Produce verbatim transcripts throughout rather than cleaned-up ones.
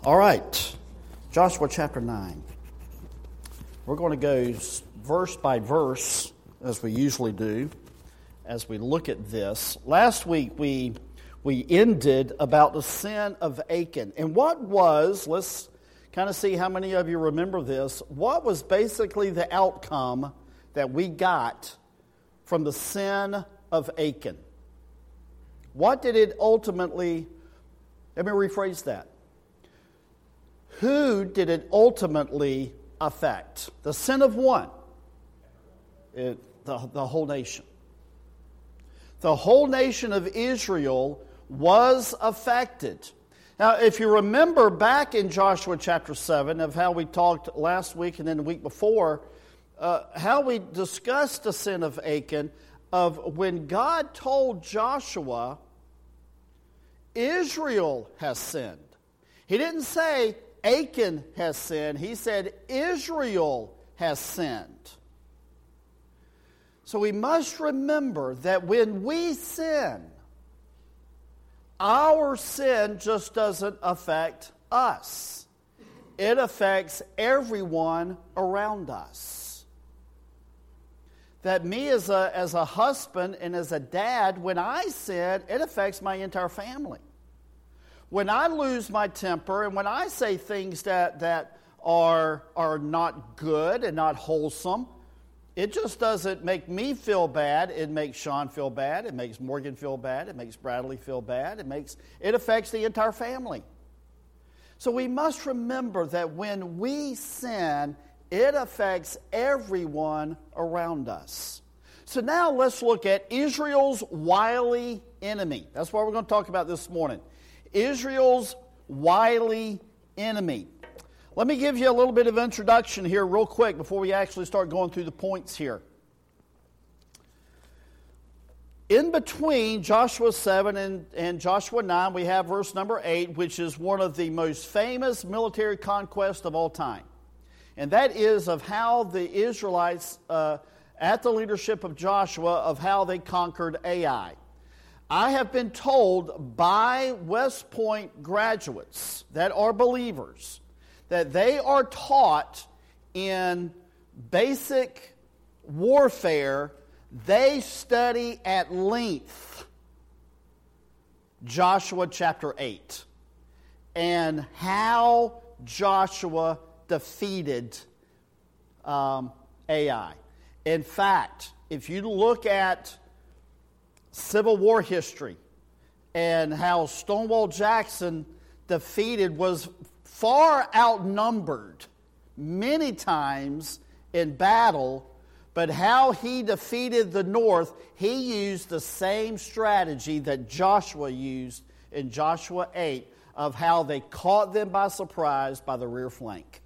All right, Joshua chapter nine. We're going to go verse by verse, as we usually do, as we look at this. Last week we we ended about the sin of Achan. And what was, let's kind of see how many of you remember this, what was basically the outcome that we got from the sin of Achan? What did it ultimately, let me rephrase that. Who did it ultimately affect? The sin of one. It, the, the whole nation. The whole nation of Israel was affected. Now, if you remember back in Joshua chapter seven of how we talked last week and then the week before, uh, how we discussed the sin of Achan, of when God told Joshua, Israel has sinned. He didn't say, Achan has sinned. He said, Israel has sinned. So we must remember that when we sin, our sin just doesn't affect us. It affects everyone around us. That me as a, as a husband and as a dad, when I sin, it affects my entire family. When I lose my temper and when I say things that, that are, are not good and not wholesome, it just doesn't make me feel bad. It makes Sean feel bad. It makes Morgan feel bad. It makes Bradley feel bad. It makes it affects the entire family. So we must remember that when we sin, it affects everyone around us. So now let's look at Israel's wily enemy. That's what we're going to talk about this morning. Israel's wily enemy. Let me give you a little bit of introduction here real quick before we actually start going through the points here. In between Joshua seven and, and Joshua nine, we have verse number eight, which is one of the most famous military conquests of all time. And that is of how the Israelites, uh, at the leadership of Joshua, of how they conquered Ai. I have been told by West Point graduates that are believers that they are taught in basic warfare, they study at length Joshua chapter eight and how Joshua defeated um, Ai. In fact, if you look at Civil War history and how Stonewall Jackson defeated, was far outnumbered many times in battle, but how he defeated the North, he used the same strategy that Joshua used in Joshua eight of how they caught them by surprise by the rear flank.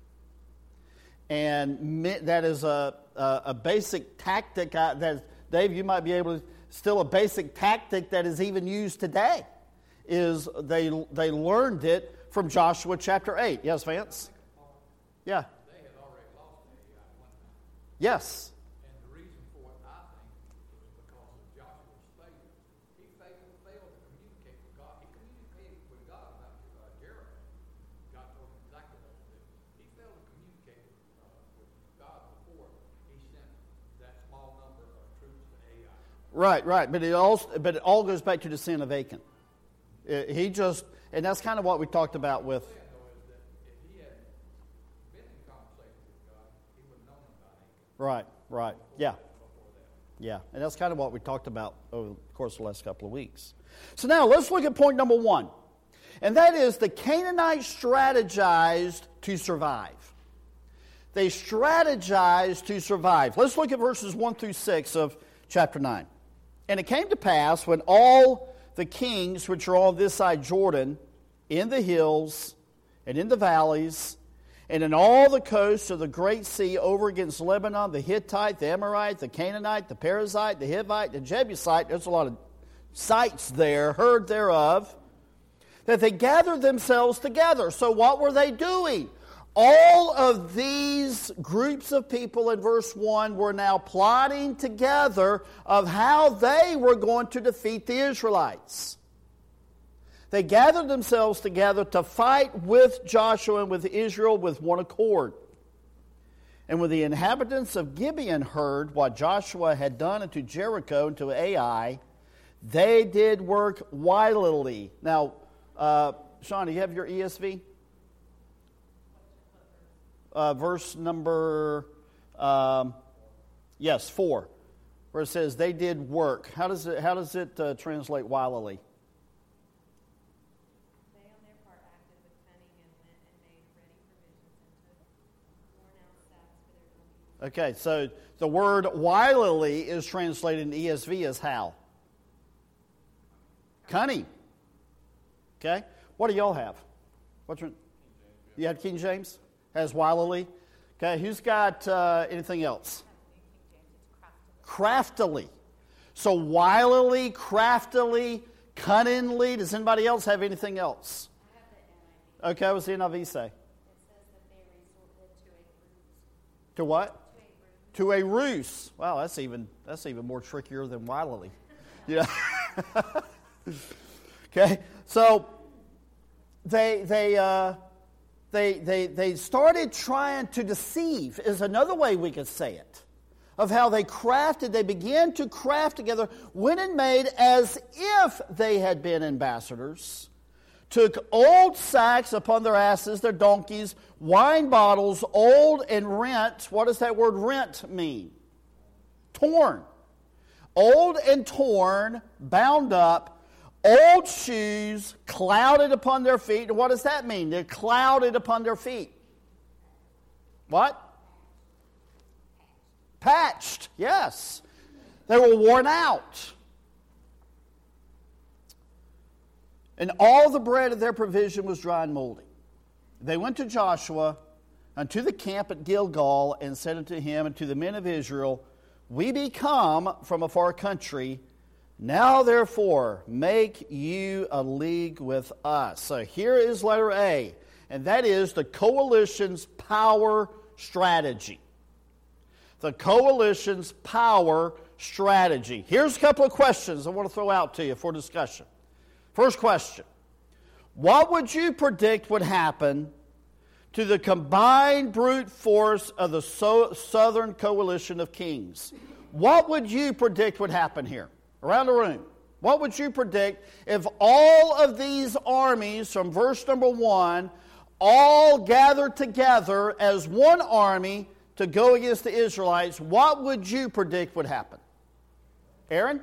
And that is a, a, a basic tactic that, Dave, you might be able to, still a basic tactic that is even used today, is they they learned it from Joshua chapter eight. Yes, Vance? Yeah. They had already lost Ai at one time. Yes. And the reason for it, I think, was because of Joshua's failure. He failed, failed to communicate with God. He communicated with God about uh, Jericho. God told him exactly what to do. He failed to communicate uh, with God before he sent that small number of troops to Ai. Right, right. But it all, but it all goes back to the sin of Achan. It, he just, and that's kind of what we talked about with. What I'm saying, though, is that if he had been in conversation with God, he would have known about Achan. Right, right. Yeah. Before that. Yeah. And that's kind of what we talked about over the course of the last couple of weeks. So now let's look at point number one. And that is the Canaanites strategized to survive. They strategized to survive. Let's look at verses one through six of chapter nine. And it came to pass when all the kings which are on this side Jordan, in the hills and in the valleys, and in all the coasts of the great sea over against Lebanon, the Hittite, the Amorite, the Canaanite, the Perizzite, the Hivite, the Jebusite, there's a lot of sites there, heard thereof, that they gathered themselves together. So what were they doing? All of these groups of people in verse one were now plotting together of how they were going to defeat the Israelites. They gathered themselves together to fight with Joshua and with Israel with one accord. And when the inhabitants of Gibeon heard what Joshua had done unto Jericho and to Ai, they did work wilily. Now, uh, Sean, do you have your E S V? Uh, verse number, um, yes, four, where it says they did work. How does it, how does it uh, translate wilily? They on their part acted with cunning and went and made ready provisions and took worn out sacks for their donkeys. Okay, so the word wilily is translated in E S V as how? Cunning. Okay, what do y'all have? What's your, you have King James? Has wilily. Okay, who's got uh, anything else? Craftily. So wilily, craftily, cunningly. Does anybody else have anything else? I have the N I V. Okay, what's the N I V say? It says that they resorted to a ruse. To what? To a ruse. To a ruse. Wow, that's even that's even more trickier than wilily. You know? Okay, so they they uh, they they they started trying to deceive. Is another way we could say it, of how they crafted. They began to craft together, went and made as if they had been ambassadors. Took old sacks upon their asses, their donkeys, wine bottles, old and rent. What does that word rent mean? Torn. Old and torn, bound up, old shoes, clouded upon their feet. And what does that mean? They're clouded upon their feet. What? Patched, yes. They were worn out. And all the bread of their provision was dry and moldy. They went to Joshua unto the camp at Gilgal and said unto him and to the men of Israel, We be come from a far country. Now therefore make you a league with us. So here is letter A, and that is the coalition's power strategy. The coalition's power strategy. Here's a couple of questions I want to throw out to you for discussion. First question, what would you predict would happen to the combined brute force of the so- Southern Coalition of Kings? What would you predict would happen here? Around the room. What would you predict if all of these armies from verse number one all gathered together as one army to go against the Israelites? What would you predict would happen? Aaron?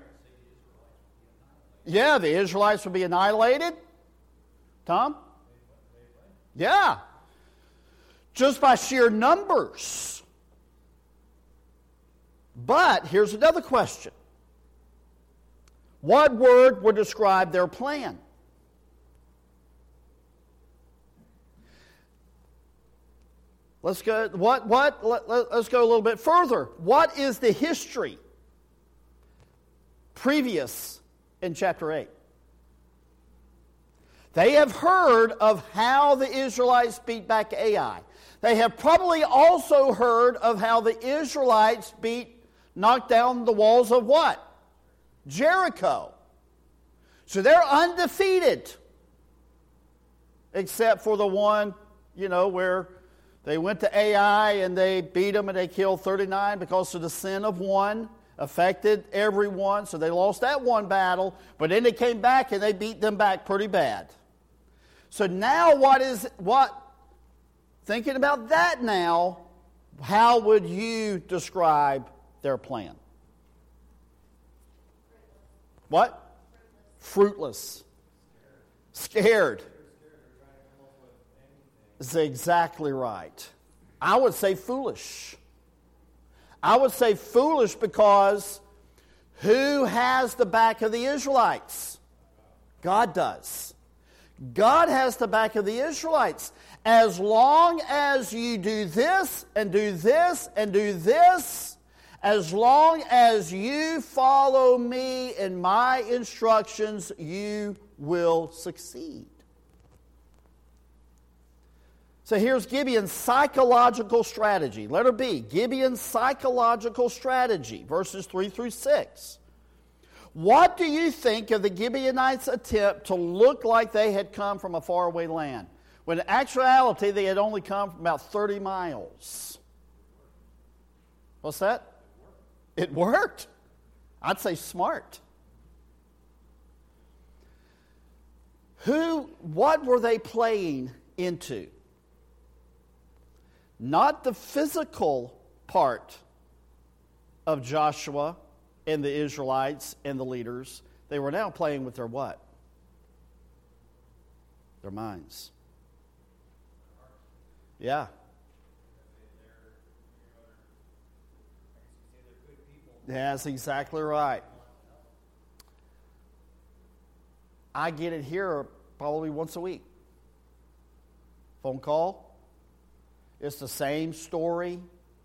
Yeah, the Israelites would be annihilated. Tom? Yeah. Just by sheer numbers. But here's another question. What word would describe their plan? Let's go. What? What? Let, let, let's go a little bit further. What is the history previous in chapter eight? They have heard of how the Israelites beat back Ai. They have probably also heard of how the Israelites beat, knocked down the walls of what? Jericho. So they're undefeated. Except for the one, you know, where they went to Ai and they beat them and they killed thirty-nine because of the sin of one. Affected everyone, so they lost that one battle, but then they came back and they beat them back pretty bad. So now what is, what, thinking about that now, how would you describe their plan? What? Fruitless. Scared. That's exactly right. I would say foolish. I would say foolish because who has the back of the Israelites? God does. God has the back of the Israelites. As long as you do this and do this and do this, as long as you follow me and my instructions, you will succeed. So here's Gibeon's psychological strategy. Letter B, Gibeon's psychological strategy, verses three through six. What do you think of the Gibeonites' attempt to look like they had come from a faraway land, when in actuality they had only come from about thirty miles? What's that? It worked. I'd say smart. Who, what were they playing into? Not the physical part of Joshua and the Israelites and the leaders. They were now playing with their what? Their minds. Yeah. That's exactly right. I get it here probably once a week. Phone call. It's the same story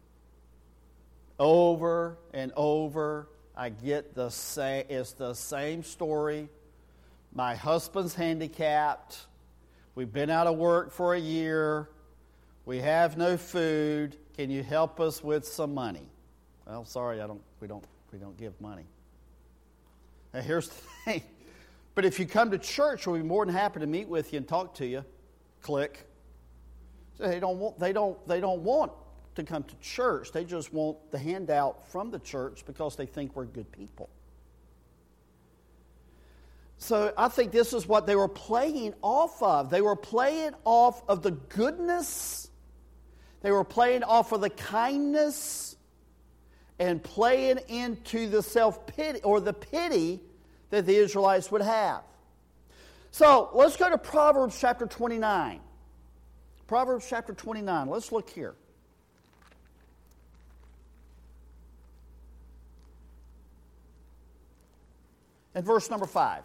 over and over. I get the same. It's the same story. My husband's handicapped. We've been out of work for a year. We have no food. Can you help us with some money? Well, sorry, I don't. We don't. We don't give money. Now, here's the thing. But if you come to church, we'll be more than happy to meet with you and talk to you. Click. So they don't want. They don't. They don't want to come to church. They just want the handout from the church because they think we're good people. So I think this is what they were playing off of. They were playing off of the goodness. They were playing off of the kindness and playing into the self-pity or the pity that the Israelites would have. So let's go to Proverbs chapter twenty-nine. Proverbs chapter twenty-nine. Let's look here. And verse number five.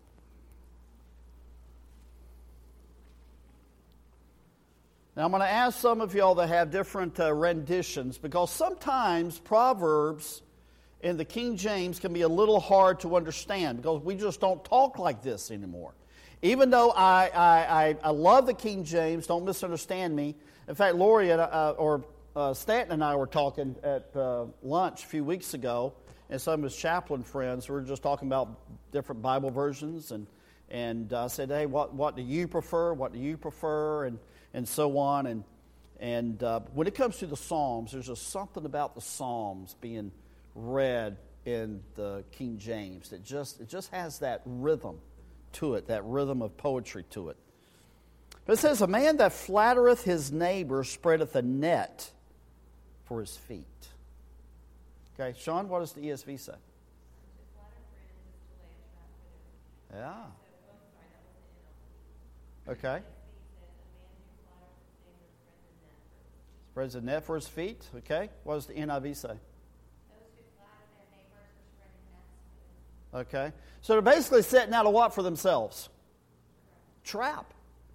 Now I'm going to ask some of y'all that have different uh, renditions, because sometimes Proverbs in the King James can be a little hard to understand because we just don't talk like this anymore. Even though I I, I love the King James, don't misunderstand me. In fact, Lori and, uh, or uh, Stanton and I were talking at uh, lunch a few weeks ago, and some of his chaplain friends, we were just talking about different Bible versions, and and I uh, said, hey, what what do you prefer? What do you prefer? And and so on. And and uh, when it comes to the Psalms, there's just something about the Psalms being read in the King James that just it just has that rhythm to it, that rhythm of poetry to it. But it says, a man that flattereth his neighbor spreadeth a net for his feet. Okay, Sean, what does the E S V say? Yeah. Okay. Spreads a net for his feet. Okay. What does the N I V say? Okay. So they're basically setting out a what for themselves? Trap.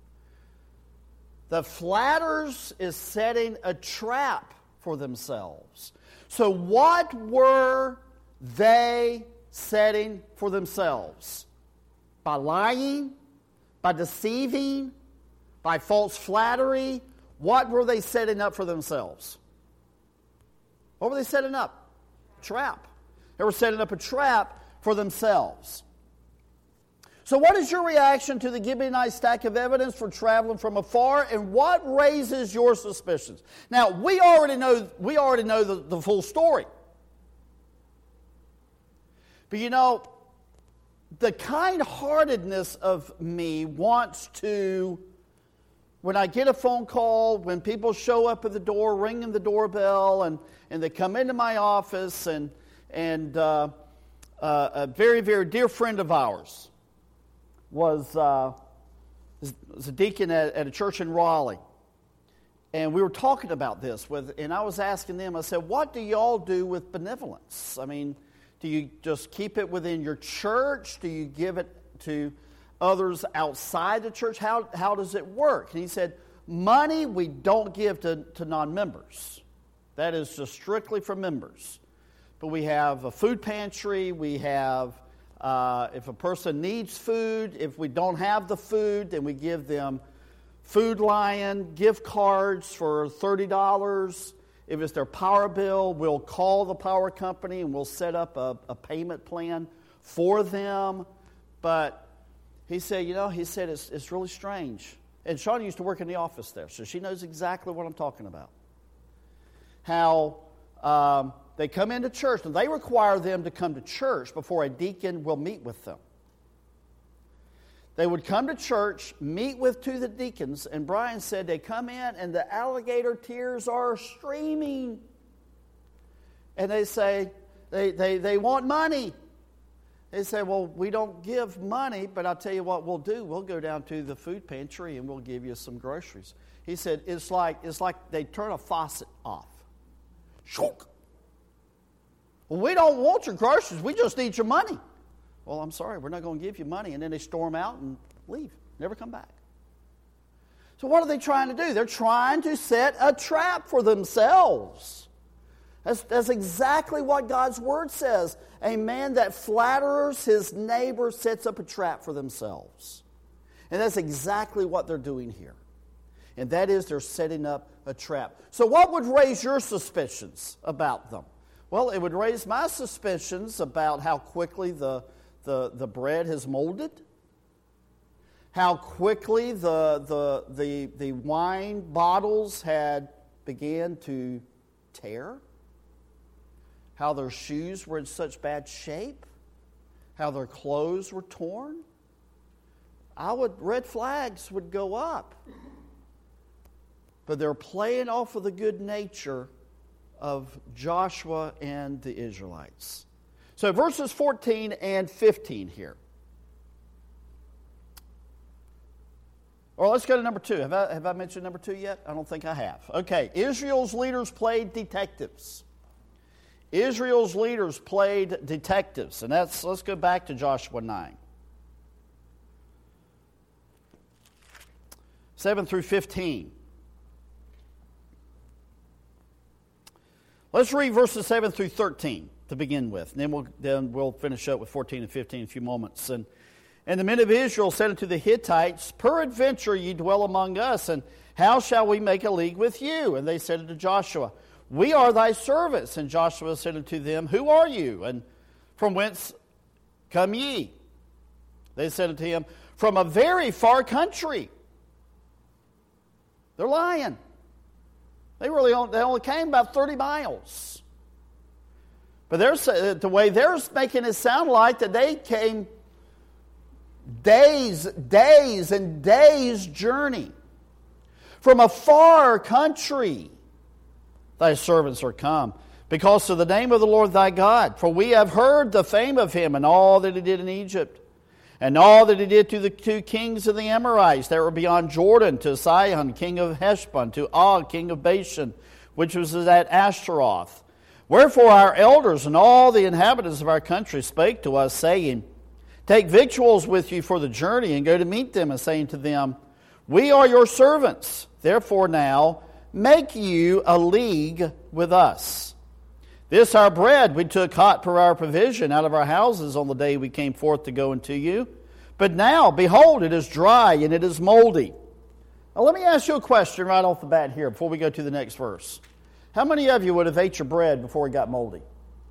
The flatters is setting a trap for themselves. So what were they setting for themselves? By lying? By deceiving? By false flattery? What were they setting up for themselves? What were they setting up? Trap. They were setting up a trap for themselves. So what is your reaction to the Gibeonite stack of evidence for traveling from afar, and what raises your suspicions? Now, we already know we already know the, the full story. But you know, the kind-heartedness of me wants to, when I get a phone call, when people show up at the door, ringing the doorbell, and, and they come into my office, and, and uh, uh, a very, very dear friend of ours was, uh, was a deacon at, at a church in Raleigh. And we were talking about this, with, and I was asking them, I said, what do y'all do with benevolence? I mean, do you just keep it within your church? Do you give it to others outside the church? How how does it work? And he said, money we don't give to, to non-members. That is just strictly for members. But we have a food pantry. We have, uh, if a person needs food, if we don't have the food, then we give them Food Lion gift cards for thirty dollars. If it's their power bill, we'll call the power company and we'll set up a, a payment plan for them. But he said, you know, he said it's, it's really strange. And Shauna used to work in the office there, so she knows exactly what I'm talking about. How um, they come into church, and they require them to come to church before a deacon will meet with them. They would come to church, meet with two of the deacons, and Brian said they come in and the alligator tears are streaming. And they say, they, they, they want money. They say, well, we don't give money, but I'll tell you what we'll do. We'll go down to the food pantry and we'll give you some groceries. He said, it's like, it's like they turn a faucet off. Shook. Well, we don't want your groceries. We just need your money. Well, I'm sorry, we're not going to give you money. And then they storm out and leave, never come back. So what are they trying to do? They're trying to set a trap for themselves. That's, that's exactly what God's Word says. A man that flatters his neighbor sets up a trap for themselves. And that's exactly what they're doing here. And that is they're setting up a trap. So what would raise your suspicions about them? Well, it would raise my suspicions about how quickly the The, the bread has molded, how quickly the, the, the, the wine bottles had began to tear, how their shoes were in such bad shape, how their clothes were torn. I would, red flags would go up. But they're playing off of the good nature of Joshua and the Israelites. So verses fourteen and fifteen here. Or let's go to number two. Have I, have I mentioned number two yet? I don't think I have. Okay, Israel's leaders played detectives. Israel's leaders played detectives. And that's, let's go back to Joshua nine. seven through fifteen. Let's read verses seven through thirteen. To begin with. And then we'll, then we'll finish up with fourteen and fifteen in a few moments. And, and the men of Israel said unto the Hittites, peradventure ye dwell among us, and how shall we make a league with you? And they said unto Joshua, we are thy servants. And Joshua said unto them, who are you? And from whence come ye? They said unto him, from a very far country. They're lying. They really only, they only came about thirty miles. But they're, the way they're making it sound like that they came days, days and days journey from a far country. Thy servants are come because of the name of the Lord thy God. For we have heard the fame of him and all that he did in Egypt, and all that he did to the two kings of the Amorites that were beyond Jordan, to Sihon, king of Heshbon, to Og, king of Bashan, which was at Ashtaroth. Wherefore our elders and all the inhabitants of our country spake to us, saying, take victuals with you for the journey, and go to meet them, and saying to them, we are your servants. Therefore now make you a league with us. This our bread we took hot per our provision out of our houses on the day we came forth to go unto you. But now, behold, it is dry and it is moldy. Now let me ask you a question right off the bat here before we go to the next verse. How many of you would have ate your bread before it got moldy?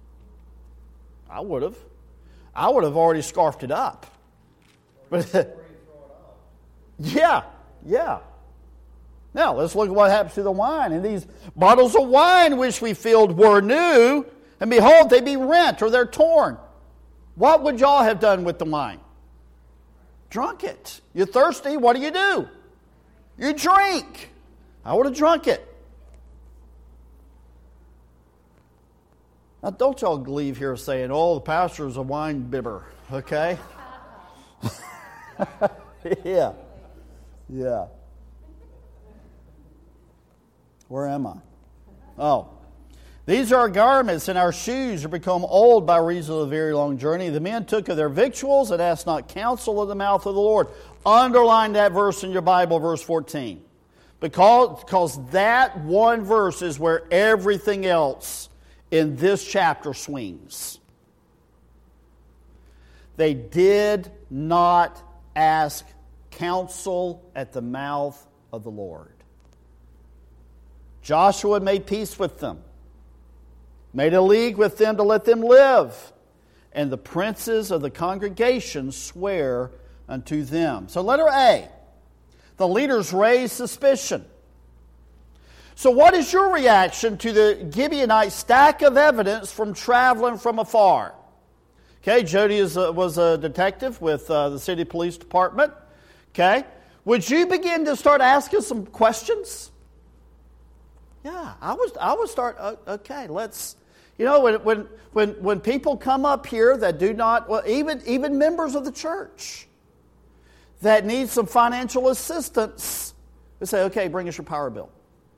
I would have. I would have already scarfed it up. But yeah, yeah. Now, let's look at what happens to the wine. And these bottles of wine which we filled were new, and behold, they be rent, or they're torn. What would y'all have done with the wine? Drunk it. You're thirsty, what do you do? You drink. I would have drunk it. Now, don't y'all leave here saying, oh, the pastor's a wine bibber, okay? yeah. Yeah. Where am I? Oh. These are our garments, and our shoes are become old by reason of the very long journey. The men took of their victuals and asked not counsel of the mouth of the Lord. Underline that verse in your Bible, verse fourteen. Because, because that one verse is where everything else in this chapter swings. They did not ask counsel at the mouth of the Lord. Joshua made peace with them, made a league with them to let them live. and the princes of the congregation swear unto them. So letter A, the leaders raise suspicion. So what is your reaction to the Gibeonite stack of evidence from traveling from afar? Okay, Jody is a, was a detective with uh, the city police department. Okay, would you begin to start asking some questions? Yeah, I would. I would start. Uh, okay, let's. You know, when when when when people come up here that do not, well, even even members of the church that need some financial assistance, they say, okay, bring us your power bill.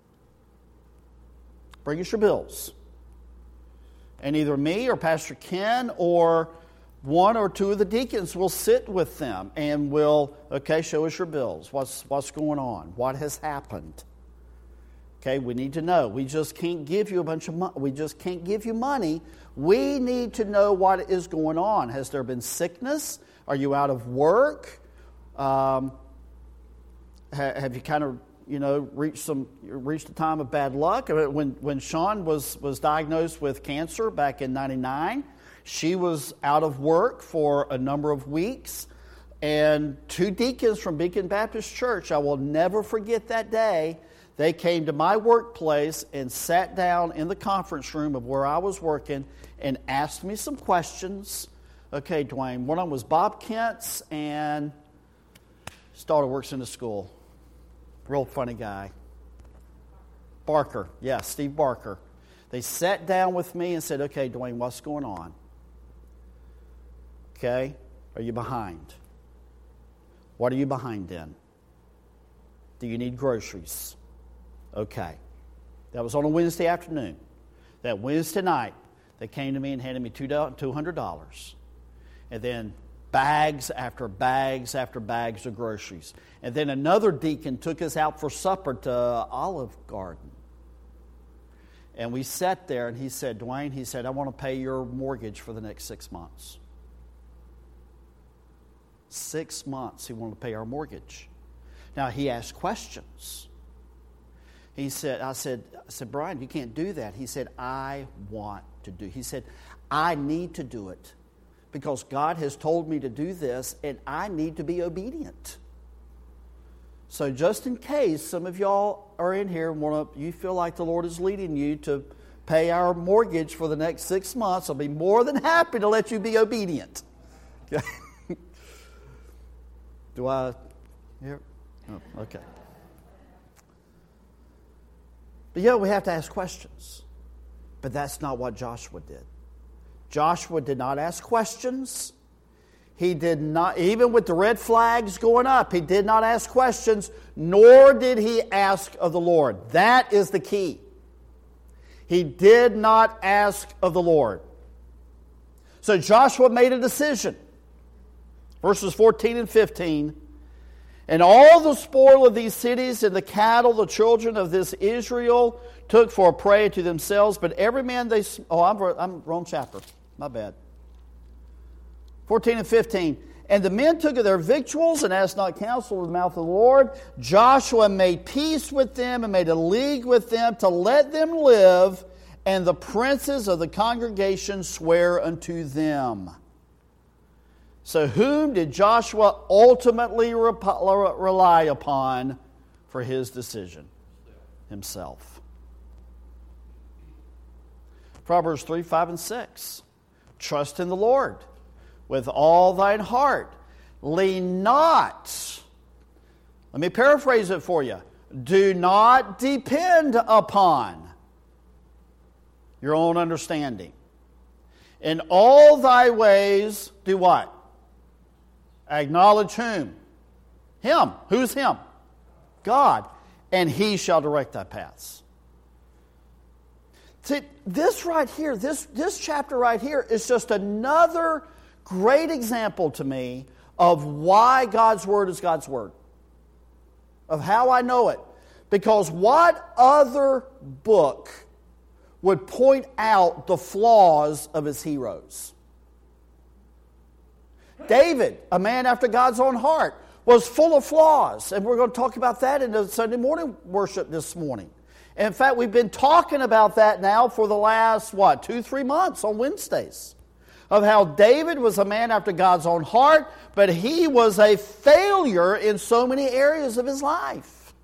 Bring us your bills. And either me or Pastor Ken or one or two of the deacons will sit with them and will, okay, show us your bills. What's what's going on? What has happened? Okay, we need to know. We just can't give you a bunch of money. We just can't give you money. We need to know what is going on. Has there been sickness? Are you out of work? Um, ha, have you kind of, you know, reached some reached a time of bad luck? When when Sean was was diagnosed with cancer back in ninety-nine, she was out of work for a number of weeks, and two deacons from Beacon Baptist Church, I will never forget that day. They came to my workplace and sat down in the conference room of where I was working and asked me some questions. Okay, Dwayne, one of them was Bob Kent's, and his daughter works in the school. Real funny guy. Barker. Yeah, Steve Barker. They sat down with me and said, okay, Dwayne, what's going on? Okay, are you behind? What are you behind in? Do you need groceries? Okay. That was on a Wednesday afternoon. That Wednesday night, they came to me and handed me two hundred dollars. And then bags after bags after bags of groceries. And then another deacon took us out for supper to Olive Garden. And we sat there and he said, Dwayne, he said, I want to pay your mortgage for the next six months. Six months he wanted to pay our mortgage. Now he asked questions. He said, I said, I said, Brian, you can't do that. He said, I want to do. He said, I need to do it because God has told me to do this and I need to be obedient. So just in case some of y'all are in here and want to, you feel like the Lord is leading you to pay our mortgage for the next six months, I'll be more than happy to let you be obedient. Okay. Do I hear? Oh, okay. But yeah, we have to ask questions. But that's not what Joshua did. Joshua did not ask questions. He did not, even with the red flags going up, he did not ask questions, nor did he ask of the Lord. That is the key. He did not ask of the Lord. So Joshua made a decision. Verses fourteen and fifteen. And all the spoil of these cities and the cattle, the children of this Israel, took for a prey to themselves. But every man they... Oh, I'm, I'm wrong chapter. My bad. fourteen and fifteen. And the men took of their victuals and asked not counsel of the mouth of the Lord. Joshua made peace with them and made a league with them to let them live. And the princes of the congregation swear unto them. So whom did Joshua ultimately rely upon for his decision? Himself. Proverbs three, five, and six. Trust in the Lord with all thine heart. Lean not. Let me paraphrase it for you. Do not depend upon your own understanding. In all thy ways, do what? Acknowledge whom? Him. Who's him? God. And he shall direct thy paths. See, this right here, this, this chapter right here is just another great example to me of why God's Word is God's Word. Of how I know it. Because what other book would point out the flaws of his heroes? David, a man after God's own heart, was full of flaws. And we're going to talk about that in the Sunday morning worship this morning. And in fact, we've been talking about that now for the last, what, two, three months on Wednesdays. of how David was a man after God's own heart, but he was a failure in so many areas of his life.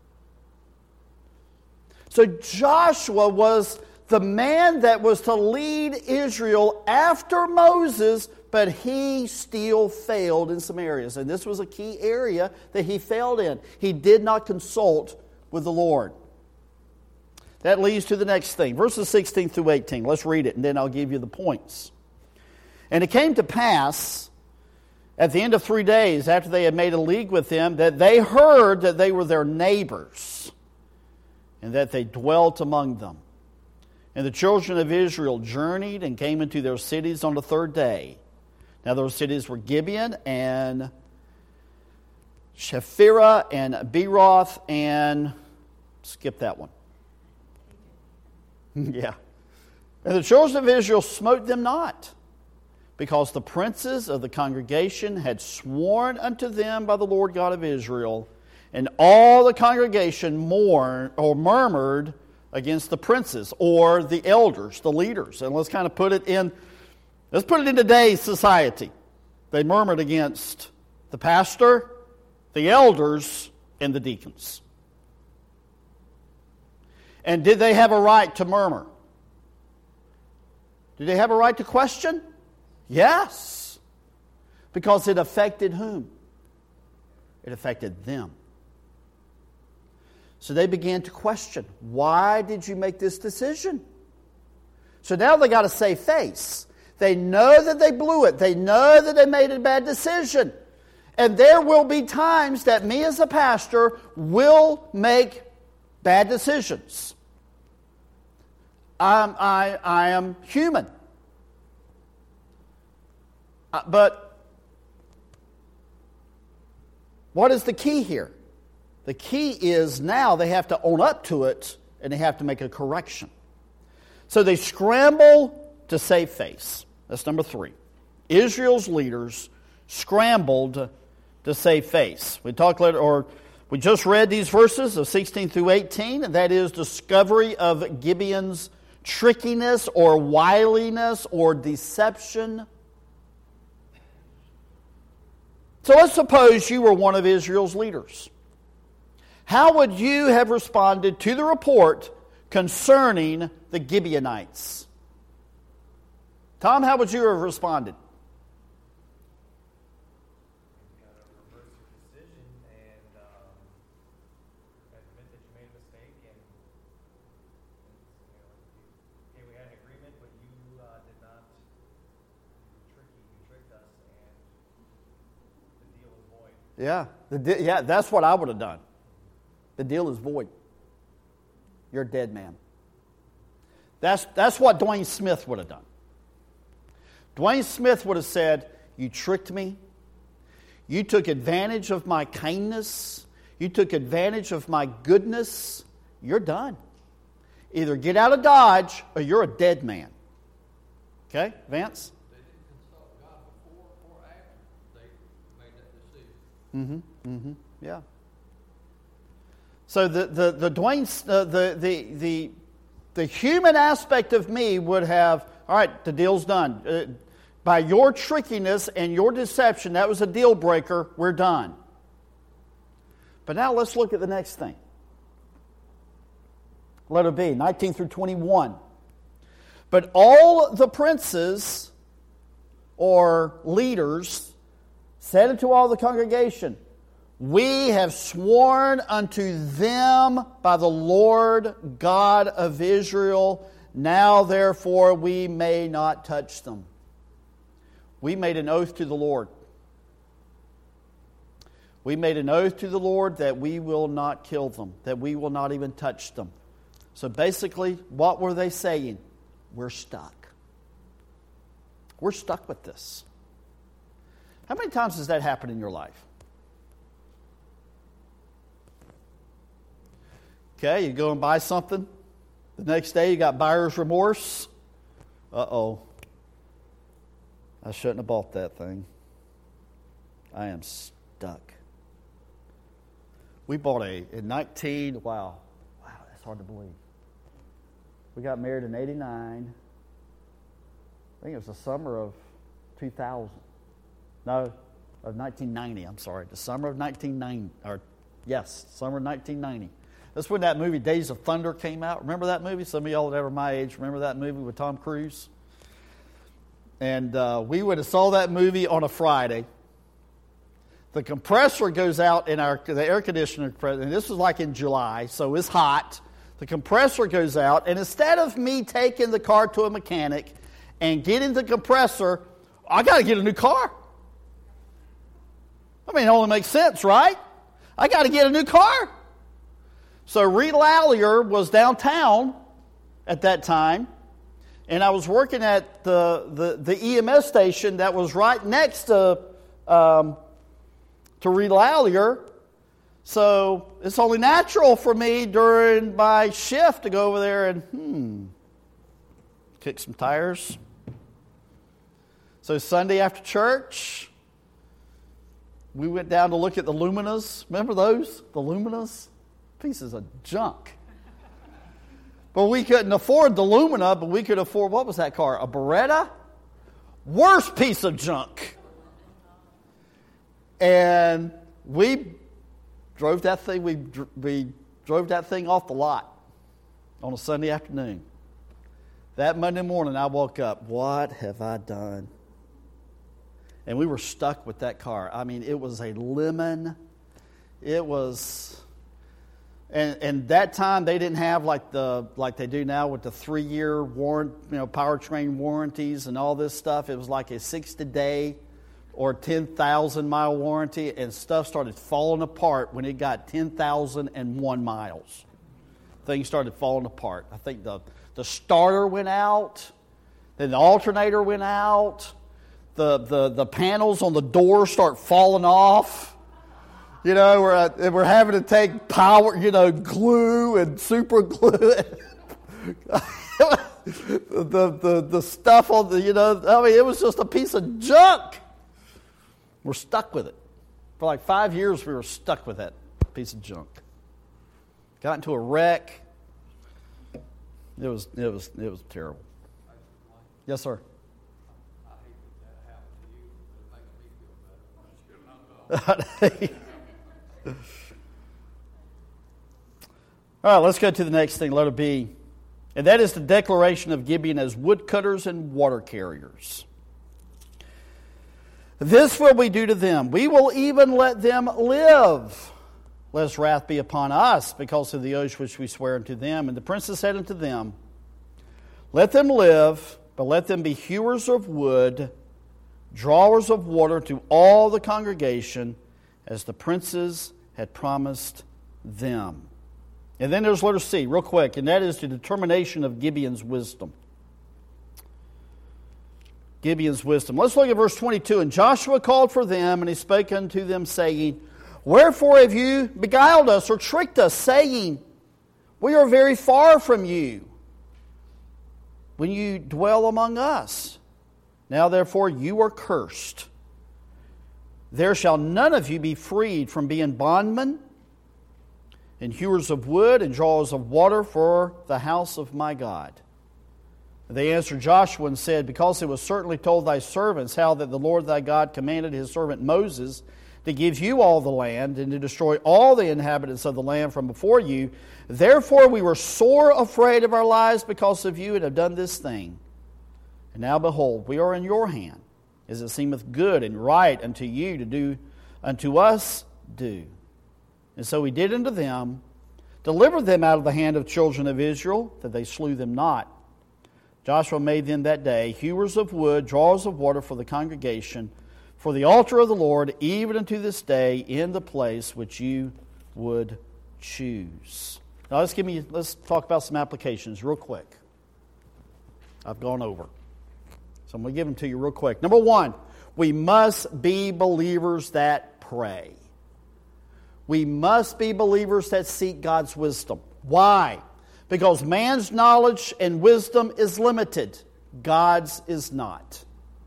So Joshua was the man that was to lead Israel after Moses, but he still failed in some areas. And this was a key area that he failed in. He did not consult with the Lord. That leads to the next thing. Verses sixteen through eighteen. Let's read it, and then I'll give you the points. And it came to pass, at the end of three days, after they had made a league with them, that they heard that they were their neighbors, and that they dwelt among them. And the children of Israel journeyed and came into their cities on the third day. Now those cities were Gibeon and Shephirah and Beeroth and... skip that one. Yeah. And the children of Israel smote them not, because the princes of the congregation had sworn unto them by the Lord God of Israel, and all the congregation mourned or murmured against the princes or the elders, the leaders. And let's kind of put it in, let's put it in today's society. They murmured against the pastor, the elders, and the deacons. And did they have a right to murmur? Did they have a right to question? Yes. Because it affected whom? It affected them. So they began to question, why did you make this decision? So now they got a safe face. They know that they blew it. They know that they made a bad decision. And there will be times that me as a pastor will make bad decisions. I'm, I, I am human. Uh, but what is the key here? The key is now they have to own up to it and they have to make a correction. So they scramble to save face. That's number three. Israel's leaders scrambled to save face. We talked later, or we just read these verses of sixteen through eighteen, and that is discovery of Gibeon's trickiness or wiliness or deception. So let's suppose you were one of Israel's leaders. How would you have responded to the report concerning the Gibeonites? Tom, how would you have responded? You got to reverse your decision and um, admit that you made a mistake. And, and you know, okay, we had an agreement, but you uh, did not. You were tricky. You tricked us, and the deal is void. Yeah, the di- yeah, that's what I would have done. The deal is void. You're a dead man. That's, that's what Dwayne Smith would have done. Dwayne Smith would have said, you tricked me. You took advantage of my kindness. You took advantage of my goodness. You're done. Either get out of Dodge or you're a dead man. Okay, Vance? They didn't consult God before or after they made that decision. Mm-hmm. Mm-hmm. Yeah. So the the the Dwayne uh, the the the the human aspect of me would have, all right, the deal's done. Uh, by your trickiness and your deception, that was a deal breaker. We're done. But now let's look at the next thing. Letter B, nineteen through twenty-one. But all the princes or leaders said unto all the congregation, we have sworn unto them by the Lord God of Israel. Now therefore we may not touch them. We made an oath to the Lord. We made an oath to the Lord that we will not kill them, that we will not even touch them. So basically, what were they saying? We're stuck. We're stuck with this. How many times has that happened in your life? Okay, you go and buy something. The next day you got buyer's remorse. Uh-oh. I shouldn't have bought that thing. I am stuck. We bought a, in nineteen, wow. Wow, that's hard to believe. We got married in eighty-nine. think it was the summer of two thousand. No, of nineteen ninety, I'm sorry. The summer of nineteen ninety. Or, yes, summer of nineteen ninety. That's when that movie Days of Thunder came out. Remember that movie? Some of y'all that are my age remember that movie with Tom Cruise? And uh, we would have saw that movie on a Friday. The compressor goes out in our the air conditioner, and this was like in July, so it's hot. The compressor goes out, and instead of me taking the car to a mechanic and getting the compressor, I got to get a new car. I mean, it only makes sense, right? I got to get a new car. So Reed Lallier was downtown at that time, and I was working at the, the, the E M S station that was right next to um, to Reed Lallier. So it's only natural for me during my shift to go over there and, hmm, kick some tires. So Sunday after church, we went down to look at the Luminas. Remember those? The Luminas? Pieces of junk. But we couldn't afford the Lumina, but we could afford, what was that car? A Beretta? Worst piece of junk. And we drove that thing, we, we drove that thing off the lot on a Sunday afternoon. That Monday morning I woke up, what have I done? And we were stuck with that car. I mean, it was a lemon. It was, and and that time they didn't have like the like they do now with the three-year warrant, you know, powertrain warranties and all this stuff. It was like a sixty-day or ten thousand mile warranty, and stuff started falling apart when it got ten thousand one miles. Things started falling apart. I think the the starter went out, then the alternator went out. The, the, the panels on the door start falling off. You know, we're, uh, we're having to take power, you know, glue and super glue. the, the, the stuff on the, you know, I mean, it was just a piece of junk. We're stuck with it. For like five years, we were stuck with that piece of junk. Got into a wreck. It was, it was, it was terrible. Yes, sir. All right, let's go to the next thing, letter B. And that is the declaration of Gibeon as woodcutters and water carriers. This will we do to them. We will even let them live, lest wrath be upon us, because of the oath which we swear unto them. And the princes said unto them, let them live, but let them be hewers of wood, drawers of water to all the congregation, as the princes had promised them. And then there's letter C, real quick, and that is the determination of Gibeon's wisdom. Gibeon's wisdom. Let's look at verse twenty-two. And Joshua called for them, and he spake unto them, saying, wherefore have you beguiled us, or tricked us, saying, we are very far from you, when you dwell among us? Now therefore you are cursed. There shall none of you be freed from being bondmen, and hewers of wood, and drawers of water for the house of my God. They answered Joshua and said, because it was certainly told thy servants how that the Lord thy God commanded his servant Moses to give you all the land, and to destroy all the inhabitants of the land from before you, therefore we were sore afraid of our lives because of you, and have done this thing. And now behold, we are in your hand, as it seemeth good and right unto you to do unto us do. And so we did unto them, delivered them out of the hand of children of Israel, that they slew them not. Joshua made them that day hewers of wood, drawers of water for the congregation, for the altar of the Lord, even unto this day, in the place which you would choose. Now let's give me let's talk about some applications real quick. I've gone over. So I'm going to give them to you real quick. Number one, we must be believers that pray. We must be believers that seek God's wisdom. Why? Because man's knowledge and wisdom is limited. God's is not.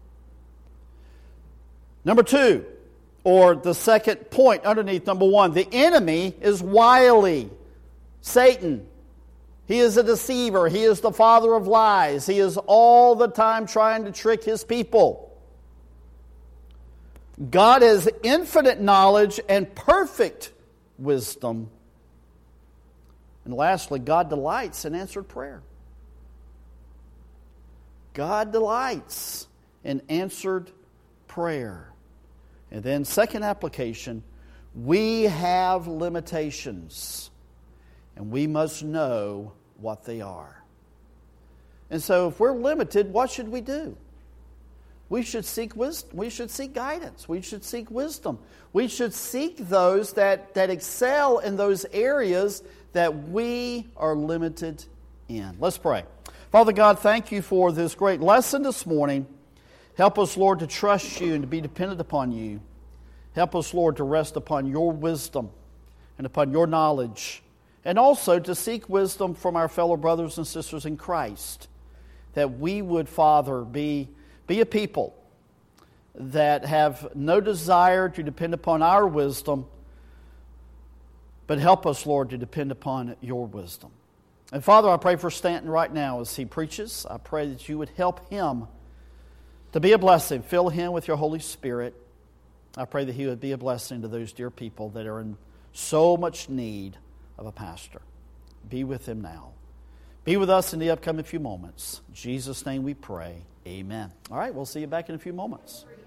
Number two, or the second point underneath number one, the enemy is wily. Satan He is a deceiver. He is the father of lies. He is all the time trying to trick His people. God has infinite knowledge and perfect wisdom. And lastly, God delights in answered prayer. God delights in answered prayer. And then second application, we have limitations. And we must know what they are. And so if we're limited, what should we do? We should seek wisdom. We should seek guidance. We should seek wisdom. We should seek those that, that excel in those areas that we are limited in. Let's pray. Father God, thank You for this great lesson this morning. Help us, Lord, to trust You and to be dependent upon You. Help us, Lord, to rest upon Your wisdom and upon Your knowledge. And also to seek wisdom from our fellow brothers and sisters in Christ. That we would, Father, be, be a people that have no desire to depend upon our wisdom, but help us, Lord, to depend upon Your wisdom. And Father, I pray for Stanton right now as he preaches. I pray that You would help him to be a blessing. Fill him with Your Holy Spirit. I pray that he would be a blessing to those dear people that are in so much need of a pastor. Be with him now. Be with us in the upcoming few moments. In Jesus' name we pray. Amen. All right, we'll see you back in a few moments.